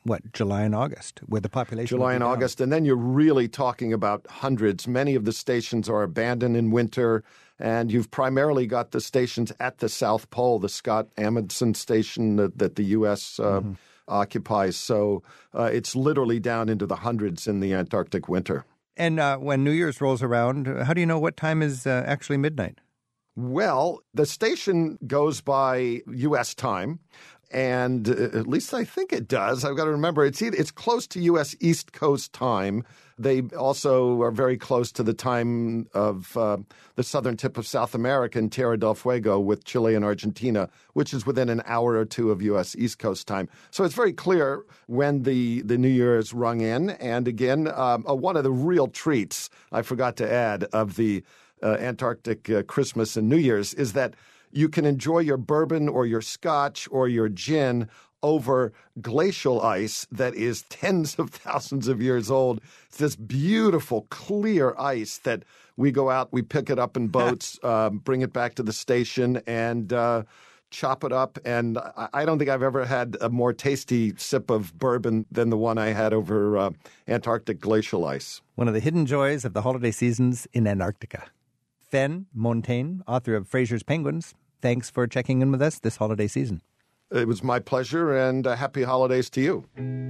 what, July and August, where the population July and down. August, and then you're really talking about hundreds. Many of the stations are abandoned in winter, and you've primarily got the stations at the South Pole, the Scott Amundsen station that, that the U S uh, mm-hmm. occupies. So uh, it's literally down into the hundreds in the Antarctic winter. And uh, when New Year's rolls around, how do you know what time is uh, actually midnight? Well, the station goes by U S time, and uh, at least I think it does. I've got to remember, it's it's close to U S East Coast time. They also are very close to the time of uh, the southern tip of South America in Tierra del Fuego with Chile and Argentina, which is within an hour or two of U S East Coast time. So it's very clear when the, the New Year is rung in. And again, um, uh, one of the real treats, I forgot to add, of the Uh, Antarctic uh, Christmas and New Year's is that you can enjoy your bourbon or your scotch or your gin over glacial ice that is tens of thousands of years old. It's this beautiful, clear ice that we go out, we pick it up in boats, um, bring it back to the station, and uh, chop it up. And I, I don't think I've ever had a more tasty sip of bourbon than the one I had over uh, Antarctic glacial ice. One of the hidden joys of the holiday seasons in Antarctica. Fen Montaigne, author of Fraser's Penguins, thanks for checking in with us this holiday season. It was my pleasure, and uh, happy holidays to you.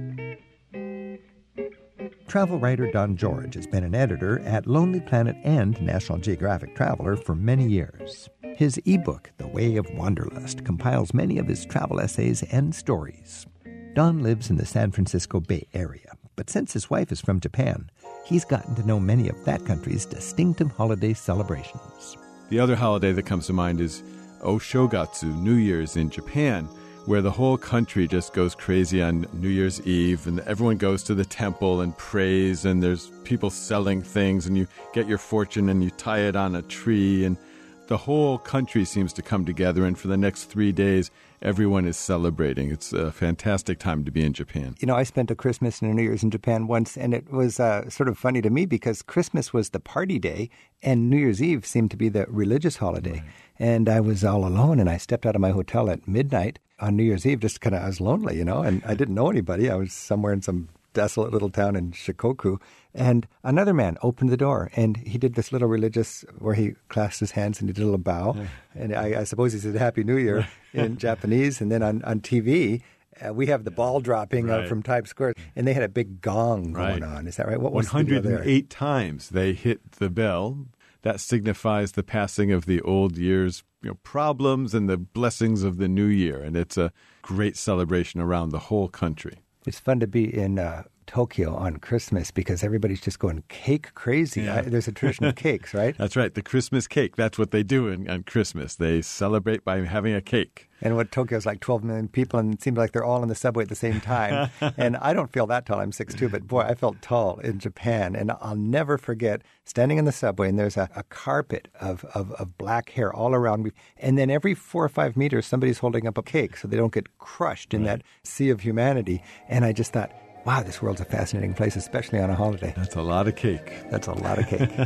Travel writer Don George has been an editor at Lonely Planet and National Geographic Traveler for many years. His ebook, The Way of Wanderlust, compiles many of his travel essays and stories. Don lives in the San Francisco Bay Area, but since his wife is from Japan, he's gotten to know many of that country's distinctive holiday celebrations. The other holiday that comes to mind is Oshogatsu, New Year's in Japan, where the whole country just goes crazy on New Year's Eve, and everyone goes to the temple and prays, and there's people selling things, and you get your fortune and you tie it on a tree, and the whole country seems to come together, and for the next three days, everyone is celebrating. It's a fantastic time to be in Japan. You know, I spent a Christmas and a New Year's in Japan once, and it was uh, sort of funny to me because Christmas was the party day, and New Year's Eve seemed to be the religious holiday. Right. And I was all alone, and I stepped out of my hotel at midnight on New Year's Eve, just kind of, I was lonely, you know, and I didn't know anybody. I was somewhere in some desolate little town in Shikoku, and another man opened the door, and he did this little religious, where he clasped his hands and he did a little bow, yeah. and I, I suppose he said Happy New Year in Japanese, and then on, on T V, uh, we have the ball dropping right. uh, from Times Square, and they had a big gong going right. on. Is that right? What was one hundred eight times they hit the bell. That signifies the passing of the old year's you know, problems and the blessings of the new year, and it's a great celebration around the whole country. It's fun to be in uh, Tokyo on Christmas because everybody's just going cake crazy. Yeah. I, there's a tradition of cakes, right? That's right. The Christmas cake. That's what they do in, on Christmas. They celebrate by having a cake. And what Tokyo's like twelve million people, and it seems like they're all in the subway at the same time. And I don't feel that tall. I'm six two, but boy, I felt tall in Japan. And I'll never forget standing in the subway, and there's a, a carpet of, of, of black hair all around me. And then every four or five meters, somebody's holding up a cake so they don't get crushed in right. that sea of humanity. And I just thought, wow, this world's a fascinating place, especially on a holiday. That's a lot of cake. That's a lot of cake.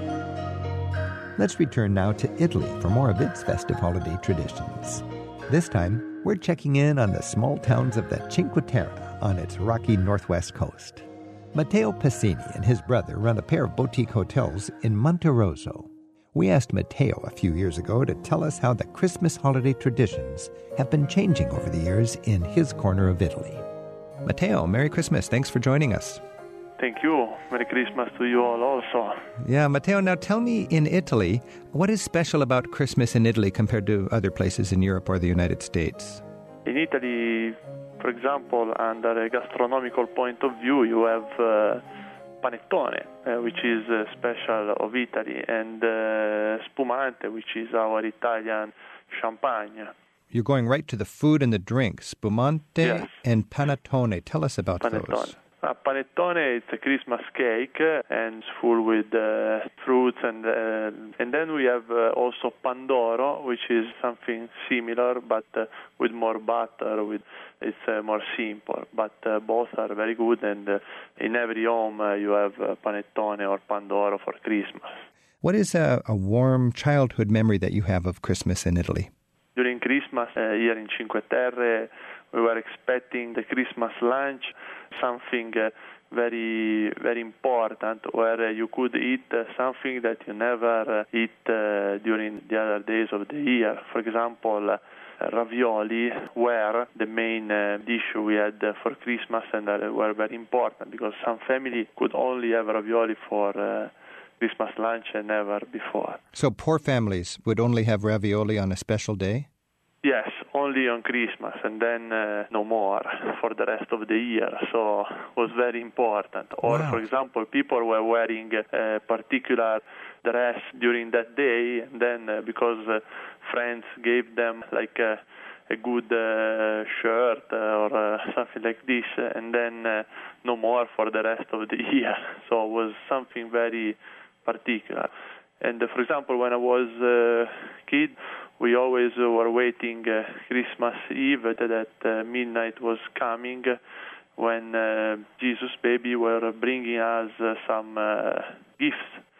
Let's return now to Italy for more of its festive holiday traditions. This time, we're checking in on the small towns of the Cinque Terre on its rocky northwest coast. Matteo Passini and his brother run a pair of boutique hotels in Monterosso. We asked Matteo a few years ago to tell us how the Christmas holiday traditions have been changing over the years in his corner of Italy. Matteo, Merry Christmas. Thanks for joining us. Thank you. Merry Christmas to you all also. Yeah, Matteo, now tell me, in Italy, what is special about Christmas in Italy compared to other places in Europe or the United States? In Italy, for example, under a gastronomical point of view, you have uh, panettone, uh, which is uh, special of Italy, and uh, spumante, which is our Italian champagne. You're going right to the food and the drink, spumante yes. and panettone. Tell us about panettone. those. Uh, panettone is a Christmas cake uh, and it's full with uh, fruits, and uh, and then we have uh, also pandoro, which is something similar but uh, with more butter. With it's uh, more simple, but uh, both are very good. And uh, in every home uh, you have uh, panettone or pandoro for Christmas. What is a, a warm childhood memory that you have of Christmas in Italy? During Christmas uh, here in Cinque Terre, we were expecting the Christmas lunch, something uh, very, very important, where uh, you could eat uh, something that you never uh, eat uh, during the other days of the year. For example, uh, ravioli were the main uh, dish we had uh, for Christmas, and uh, were very important because some family could only have ravioli for uh, Christmas lunch and never before. So poor families would only have ravioli on a special day? Yes, only on Christmas, and then uh, no more for the rest of the year. So it was very important. Or, Wow. for example, people were wearing a particular dress during that day, and then uh, because uh, friends gave them like a, a good uh, shirt uh, or uh, something like this, uh, and then uh, no more for the rest of the year. So it was something very particular. And uh, for example, when I was a kid, we always uh, were waiting uh, Christmas Eve that uh, midnight was coming uh, when uh, Jesus baby were bringing us uh, some uh, gifts.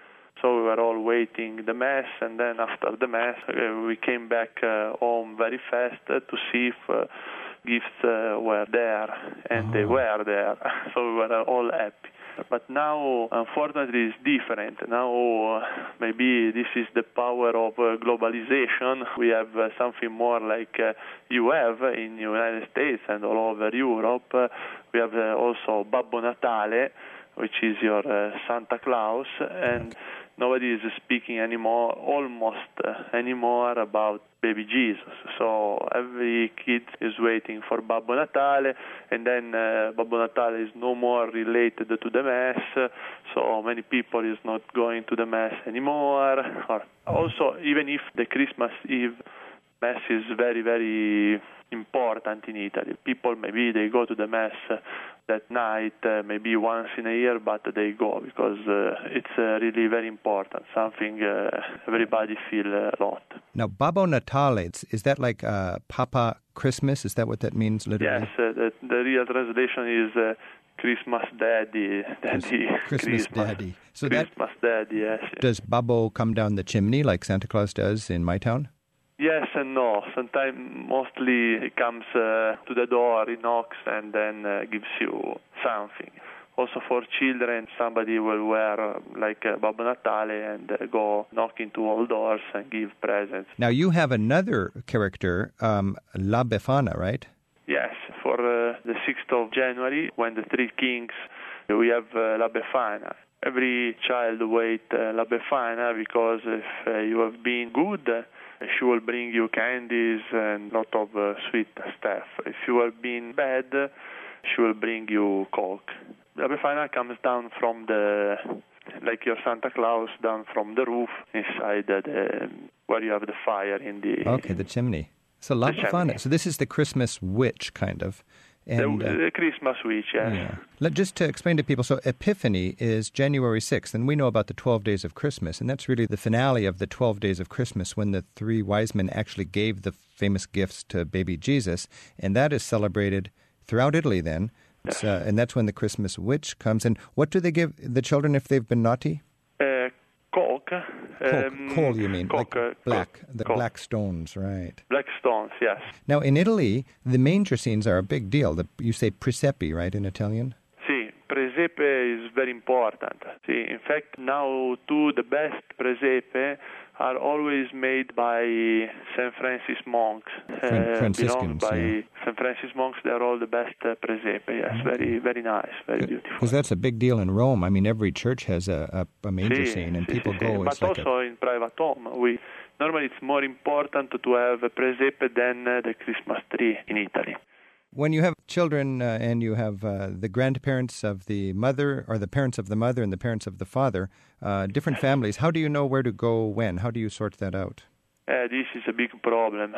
So we were all waiting the Mass, and then after the Mass, uh, we came back uh, home very fast uh, to see if uh, gifts uh, were there, and oh. they were there. So we were all happy. But now, unfortunately, it's different. Now, uh, maybe this is the power of uh, globalization. We have uh, something more like uh, you have in the United States and all over Europe. Uh, we have uh, also Babbo Natale, which is your uh, Santa Claus, and nobody is speaking anymore, almost uh, anymore about baby Jesus. So every kid is waiting for Babbo Natale, and then uh, Babbo Natale is no more related to the Mass, so many people is not going to the Mass anymore. Or also, even if the Christmas Eve Mass is very, very important in Italy, people maybe they go to the Mass that night, uh, maybe once in a year, but they go because uh, it's uh, really very important, something uh, everybody feel a lot. Now, Babbo Natale, is that like uh, Papa Christmas? Is that what that means literally? Yes, uh, the, the real translation is uh, Christmas Daddy. Daddy Christmas, Christmas Daddy. So Christmas that, Daddy, yes. Does Babbo come down the chimney like Santa Claus does in my town? Yes and no. Sometimes, mostly, he comes uh, to the door, he knocks, and then uh, gives you something. Also for children, somebody will wear uh, like uh, Babbo Natale and uh, go knocking to all doors and give presents. Now you have another character, um, La Befana, right? Yes, for uh, the sixth of January, when the three kings, we have uh, La Befana. Every child waits uh, La Befana because if uh, you have been good, uh, she will bring you candies and a lot of uh, sweet stuff. If you have been bad, she will bring you Coke. La Befana comes down from the, like your Santa Claus, down from the roof inside the, the where you have the fire in the... Okay, the chimney. So La Befana, so this is the Christmas witch, kind of. And, the, the Christmas witch, yes. Yeah. Let, just to explain to people, so Epiphany is January sixth, and we know about the twelve days of Christmas, and that's really the finale of the twelve days of Christmas when the three wise men actually gave the famous gifts to baby Jesus, and that is celebrated throughout Italy then, yes. uh, and that's when the Christmas witch comes. And what do they give the children if they've been naughty? Uh, Coke. Coke. Um, Coal, you mean? Coke, like uh, black, coke, the coke. black stones, right. Black stones, yes. Now, in Italy, the manger scenes are a big deal. The, you say presepe, right, in Italian? Sì, presepe is very important. See, in fact, now too, the best presepe are always made by Saint Francis monks. Fran- Franciscans, by yeah. Saint Francis monks, they are all the best uh, presepe. Yes, okay. very, very nice, very beautiful. Because that's a big deal in Rome. I mean, every church has a, a, a manger sì, scene, and sì, people sì, go. sì. It's But like also a... in private home, we normally it's more important to have a presepe than uh, the Christmas tree in Italy. When you have children uh, and you have uh, the grandparents of the mother, or the parents of the mother and the parents of the father, uh, different families, how do you know where to go when? How do you sort that out? Uh, this is a big problem.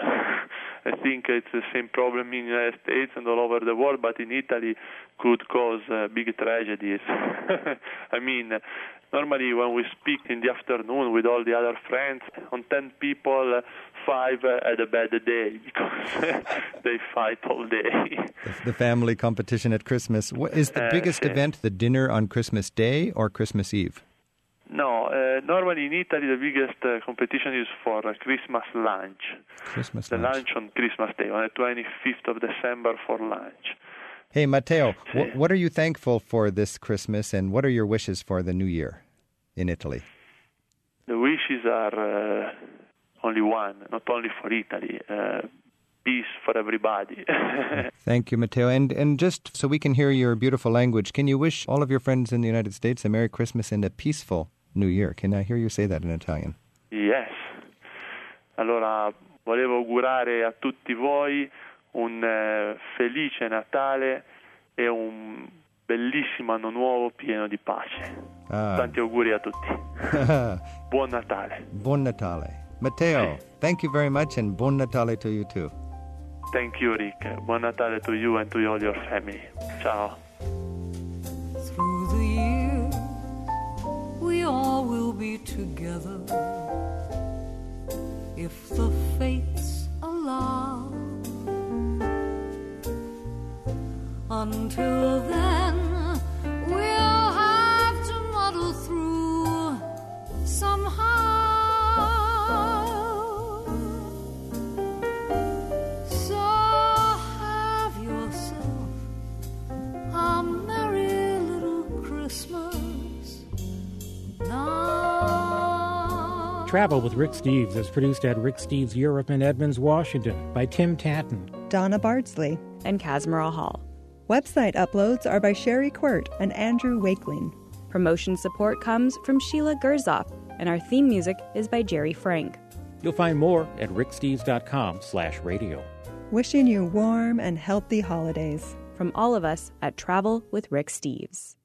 I think it's the same problem in the United States and all over the world, but in Italy could cause uh, big tragedies. I mean, normally when we speak in the afternoon with all the other friends, on ten people, five had a bad day because they fight all day. The family competition at Christmas. What is the Uh, biggest yeah. event, the dinner on Christmas Day or Christmas Eve? No, uh, normally in Italy the biggest uh, competition is for uh, Christmas lunch. Christmas the lunch. lunch on Christmas Day, on the twenty-fifth of December for lunch. Hey, Matteo, Sì. wh- what are you thankful for this Christmas, and what are your wishes for the new year in Italy? The wishes are uh, only one, not only for Italy. Uh, peace for everybody. Thank you, Matteo. And and just so we can hear your beautiful language, can you wish all of your friends in the United States a Merry Christmas and a peaceful New Year? Can I hear you say that in Italian? Yes. Allora, volevo augurare a tutti voi un uh, felice Natale e un bellissimo anno nuovo pieno di pace. Ah. Tanti auguri a tutti. Buon Natale. Buon Natale. Matteo, thank you very much, and Buon Natale to you too. Thank you, Rick. Buon Natale to you and to all your family. Ciao. Through the years, we all will be together if the fates allow. Until then, we'll have to muddle through somehow. So have yourself a merry little Christmas now. Travel with Rick Steves is produced at Rick Steves Europe in Edmonds, Washington by Tim Tatton, Donna Bardsley, and Casmerel Hall. Website uploads are by Sherry Quirt and Andrew Wakeling. Promotion support comes from Sheila Gerzoff, and our theme music is by Jerry Frank. You'll find more at ricksteves.com slash radio. Wishing you warm and healthy holidays. From all of us at Travel with Rick Steves.